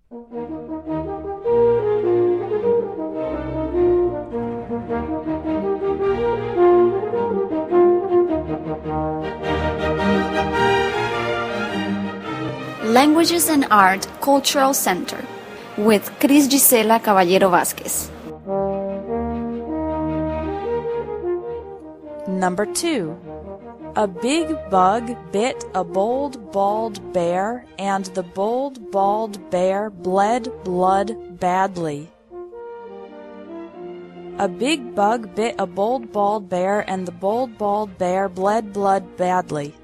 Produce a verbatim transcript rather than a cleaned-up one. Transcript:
Languages and Art Cultural Center with Cris Gisela Caballero Vázquez. Number two. A big bug bit a bold, bald bear, and the bold, bald bear bled blood badly. A big bug bit a bold, bald bear, and the bold, bald bear bled blood badly.